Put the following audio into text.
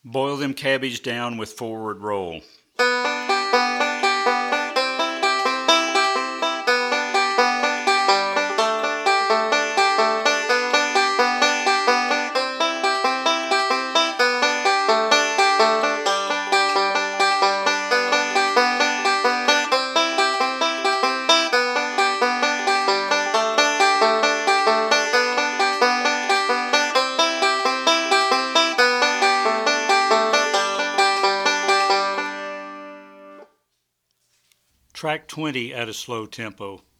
Boil them cabbage down with forward roll. Track 20 at a slow tempo.